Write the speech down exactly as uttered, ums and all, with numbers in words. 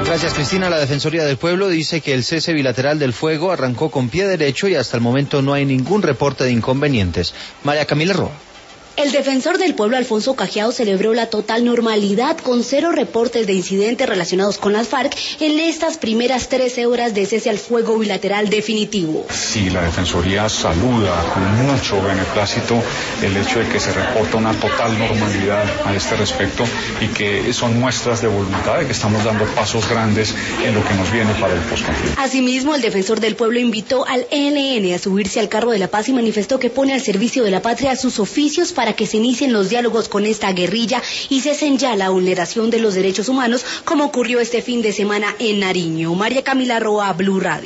Gracias, Cristina. La Defensoría del Pueblo dice que el cese bilateral del fuego arrancó con pie derecho y hasta el momento no hay ningún reporte de inconvenientes. María Camila Roa. El defensor del pueblo, Alfonso Cajiao, celebró la total normalidad con cero reportes de incidentes relacionados con las FARC en estas primeras trece horas de cese al fuego bilateral definitivo. Sí, la Defensoría saluda con mucho beneplácito el hecho de que se reporta una total normalidad a este respecto y que son muestras de voluntad de que estamos dando pasos grandes en lo que nos viene para el posconflicto. Asimismo, el defensor del pueblo invitó al E L N a subirse al carro de la paz y manifestó que pone al servicio de la patria sus oficios para que se inicien los diálogos con esta guerrilla y cesen ya la vulneración de los derechos humanos, como ocurrió este fin de semana en Nariño. María Camila Roa, Blue Radio.